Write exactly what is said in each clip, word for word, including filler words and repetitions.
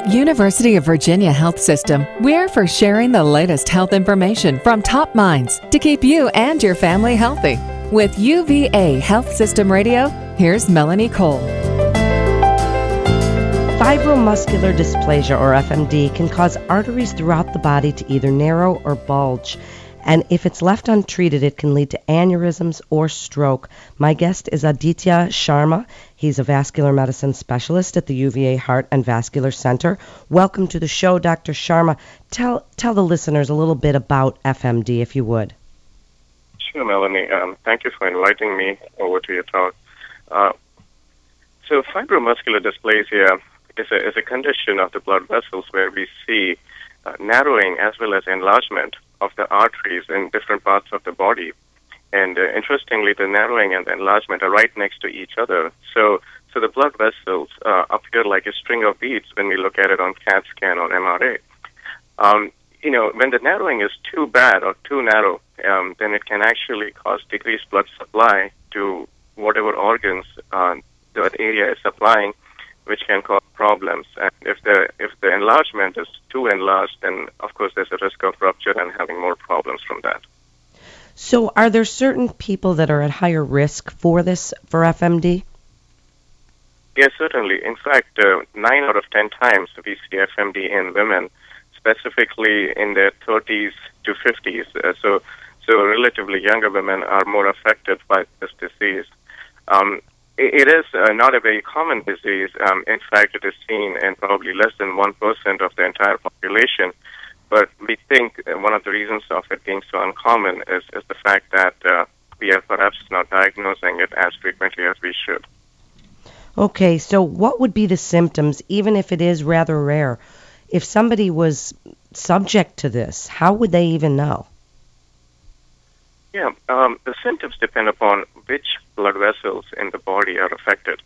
At University of Virginia Health System, we're for sharing the latest health information from top minds to keep you and your family healthy. With U V A Health System Radio, here's Melanie Cole. Fibromuscular dysplasia, or F M D, can cause arteries throughout the body to either narrow or bulge. And if it's left untreated, it can lead to aneurysms or stroke. My guest is Aditya Sharma. He's a vascular medicine specialist at the U V A Heart and Vascular Center. Welcome to the show, Doctor Sharma. Tell tell the listeners a little bit about F M D, if you would. Sure, Melanie. Um, thank you for inviting me over to your talk. Uh, so fibromuscular dysplasia is a, is a condition of the blood vessels where we see uh, narrowing as well as enlargement of the arteries in different parts of the body. And uh, interestingly, the narrowing and the enlargement are right next to each other. So so the blood vessels uh, appear like a string of beads when we look at it on CAT scan or M R A. Um, you know, when the narrowing is too bad or too narrow, um, then it can actually cause decreased blood supply to whatever organs uh, that area is supplying, which can cause problems. And if the if the enlargement is too enlarged, then of course there's a risk of rupture and having more problems from that. So are there certain people that are at higher risk for this, for F M D? Yes, certainly. In fact, uh, nine out of ten times we see F M D in women, specifically in their thirties to fifties. Uh, so, so relatively younger women are more affected by this disease. Um, It is uh, not a very common disease. Um, in fact, it is seen in probably less than one percent of the entire population. But we think uh, one of the reasons of it being so uncommon is, is the fact that uh, we are perhaps not diagnosing it as frequently as we should. Okay, so what would be the symptoms, even if it is rather rare? If somebody was subject to this, how would they even know? Yeah, um, the symptoms depend upon which blood vessels in the body are affected.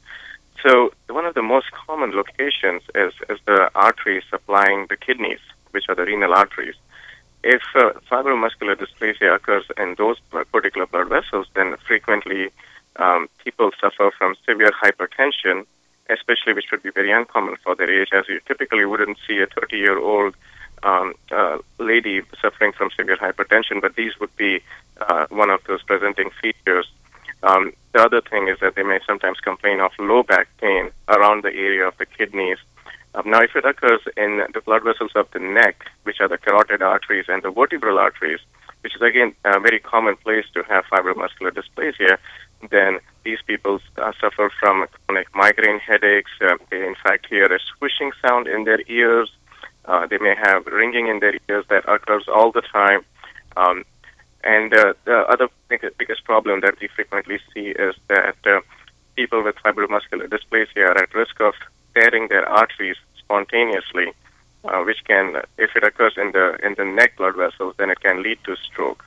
So one of the most common locations is, is the arteries supplying the kidneys, which are the renal arteries. If uh, fibromuscular dysplasia occurs in those particular blood vessels, then frequently um, people suffer from severe hypertension, especially which would be very uncommon for their age, as you typically wouldn't see a thirty-year-old Um, uh, lady suffering from severe hypertension, but these would be uh, one of those presenting features. Um, the other thing is that they may sometimes complain of low back pain around the area of the kidneys. Um, now, if it occurs in the blood vessels of the neck, which are the carotid arteries and the vertebral arteries, which is, again, a very common place to have fibromuscular dysplasia, then these people uh, suffer from chronic migraine headaches. Uh, they, in fact, hear a swishing sound in their ears. Uh, they may have ringing in their ears that occurs all the time. Um, and uh, the other big- biggest problem that we frequently see is that uh, people with fibromuscular dysplasia are at risk of tearing their arteries spontaneously, uh, which can, if it occurs in the in the neck blood vessels, then it can lead to stroke.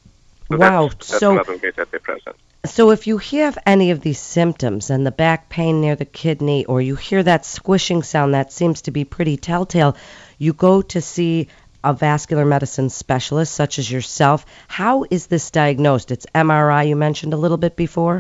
So wow. That's, that's so, another way that they're present. So if you have any of these symptoms and the back pain near the kidney, or you hear that squishing sound that seems to be pretty telltale, you go to see a vascular medicine specialist such as yourself. How is this diagnosed? It's M R I you mentioned a little bit before?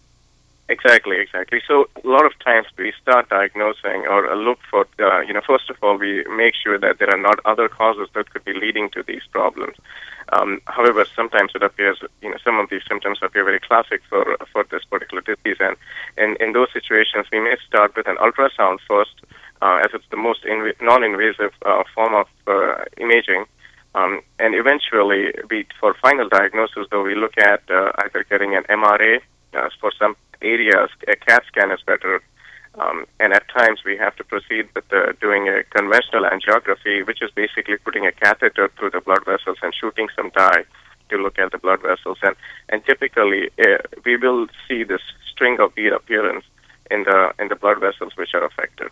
Exactly, exactly. So a lot of times we start diagnosing or look for, uh, you know, first of all, we make sure that there are not other causes that could be leading to these problems. Um, however, sometimes it appears, you know, some of these symptoms appear very classic for for this particular disease. And in, in those situations, we may start with an ultrasound first, uh, as it's the most inv- non-invasive uh, form of uh, imaging. Um, and eventually, we, for final diagnosis, though, we look at uh, either getting an M R A. Uh, for some areas, a CAT scan is better. Um, and at times, we have to proceed with uh, doing a conventional angiography, which is basically putting a catheter through the blood vessels and shooting some dye to look at the blood vessels. And, and typically, uh, we will see this string of bead appearance in the in the blood vessels which are affected.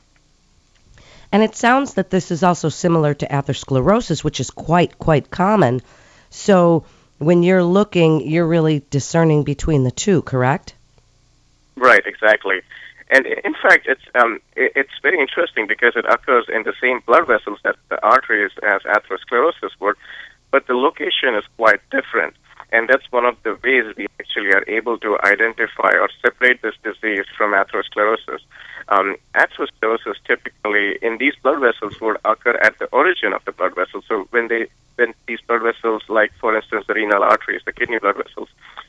And it sounds that this is also similar to atherosclerosis, which is quite, quite common. So when you're looking, you're really discerning between the two, correct? Right, exactly. And in fact, it's um, it's very interesting because it occurs in the same blood vessels as the arteries as atherosclerosis would, but the location is quite different. And that's one of the ways we actually are able to identify or separate this disease from atherosclerosis. Um, atherosclerosis typically in these blood vessels would occur at the origin of the blood vessel. So when they when these blood vessels, like for instance the renal arteries, the kidney blood vessels,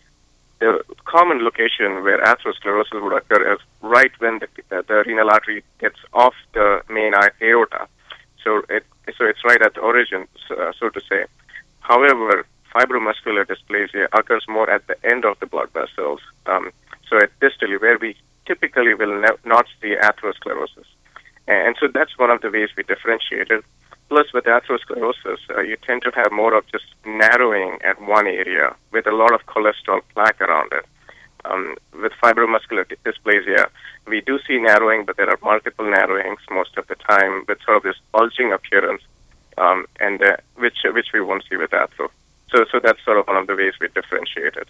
the common location where atherosclerosis would occur is right when the, uh, the renal artery gets off the main aorta. So it so it's right at the origin, so, uh, so to say. However, fibromuscular dysplasia occurs more at the end of the blood vessels. Um, so at distally, where we typically will ne- not see atherosclerosis. And so that's one of the ways we differentiate it. Plus, with atherosclerosis, uh, you tend to have more of just narrowing at one area with a lot of cholesterol plaque around it. Um, with fibromuscular dysplasia, we do see narrowing, but there are multiple narrowings most of the time with sort of this bulging appearance, um, and uh, which which we won't see with athero. So, so that's sort of one of the ways we differentiate it.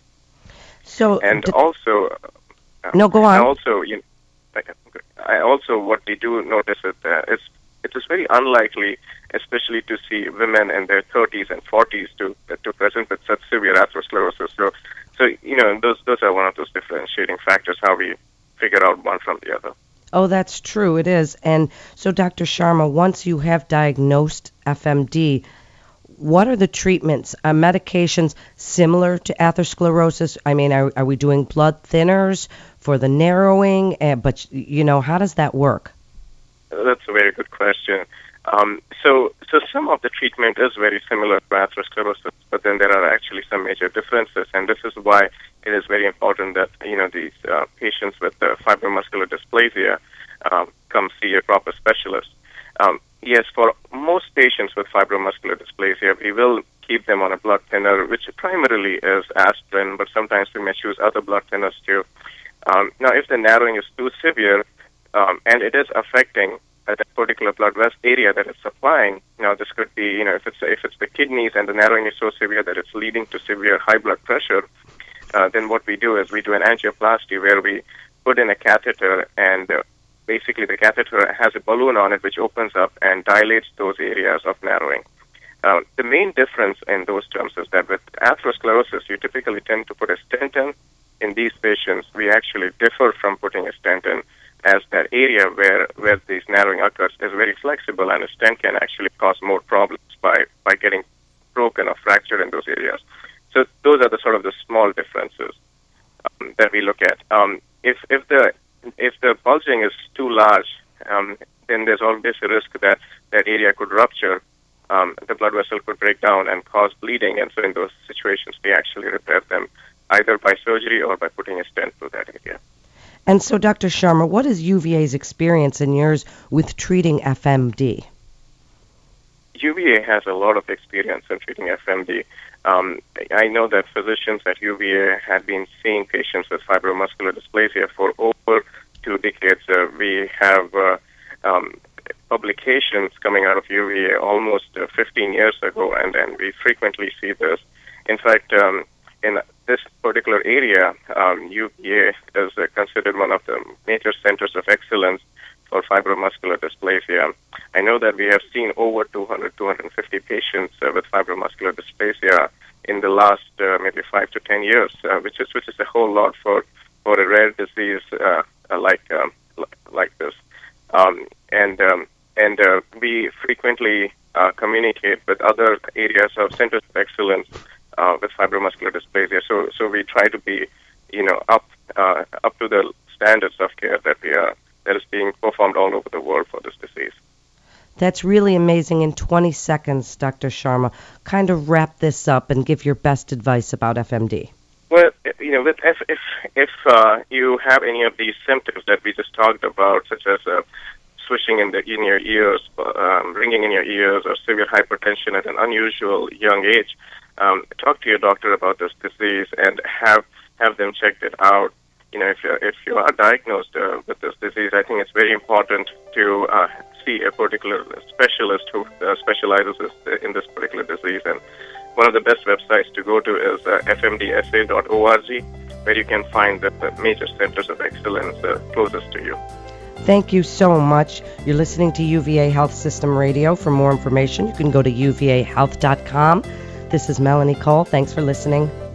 So, and d- also, uh, no, go on. Also, you know, I also what we do notice is that it's it is very unlikely, especially to see women in their thirties and forties to to present with such severe atherosclerosis. So, so you know, those those are one of those differentiating factors how we figure out one from the other. Oh, that's true. It is. And so, Doctor Sharma, once you have diagnosed F M D, what are the treatments? Are medications similar to atherosclerosis? I mean, are, are we doing blood thinners for the narrowing? Uh, but, you know, how does that work? That's a very good question. Um, so, so some of the treatment is very similar to atherosclerosis, but then there are actually some major differences, and this is why it is very important that, you know, these uh, patients with uh, fibromuscular dysplasia um, come see a proper specialist. Um, yes, for most patients with fibromuscular dysplasia, we will keep them on a blood thinner, which primarily is aspirin, but sometimes we may choose other blood thinners too. Um, now, if the narrowing is too severe, um, and it is affecting uh, that particular blood vessel area that it's supplying, you know, this could be, you know, if it's if it's the kidneys and the narrowing is so severe that it's leading to severe high blood pressure, uh, then what we do is we do an angioplasty where we put in a catheter, and uh, basically the catheter has a balloon on it which opens up and dilates those areas of narrowing. Uh, the main difference in those terms is that with atherosclerosis, you typically tend to put a stent in. In these patients, we actually differ from putting a stent in, as that area where, where this narrowing occurs is very flexible, and a stent can actually cause more problems by, by getting broken or fractured in those areas. So those are the sort of the small differences um, that we look at. Um, if if the if the bulging is too large, um, then there's always a risk that that area could rupture. Um, the blood vessel could break down and cause bleeding, and so in those situations, we actually repair them either by surgery or by putting a stent through that area. And so, Doctor Sharma, what is U V A's experience and yours with treating F M D? U V A has a lot of experience in treating F M D. Um, I know that physicians at U V A had been seeing patients with fibromuscular dysplasia for over two decades. Uh, we have uh, um, publications coming out of U V A almost uh, fifteen years ago, and, and we frequently see this. In fact, um, in this particular area, um, U V A is uh, considered one of the major centers of excellence for fibromuscular dysplasia. I know that we have seen over two hundred, two hundred fifty patients uh, with fibromuscular dysplasia in the last uh, maybe five to ten years, uh, which is which is a whole lot for, for a rare disease uh, like um, like this. Um, and um, and uh, we frequently uh, communicate with other areas of centers of excellence uh, with fibromuscular dysplasia. So so we try to be, you know, up uh, up to the standards of care that we are that is being performed all over the world for this disease. That's really amazing. In twenty seconds, Doctor Sharma, kind of wrap this up and give your best advice about F M D. Well, you know, with if if, if uh, you have any of these symptoms that we just talked about, such as uh, swishing in the in your ears, um, ringing in your ears, or severe hypertension at an unusual young age, um, talk to your doctor about this disease and have have them checked it out. You know, if you if you are diagnosed uh, with this disease, I think it's very important to uh, see a particular specialist who uh, specializes in this particular disease. And one of the best websites to go to is uh, f m d s a dot org, where you can find the, the major centers of excellence uh, closest to you. Thank you so much. You're listening to U V A Health System Radio. For more information, you can go to u v a health dot com. This is Melanie Cole. Thanks for listening.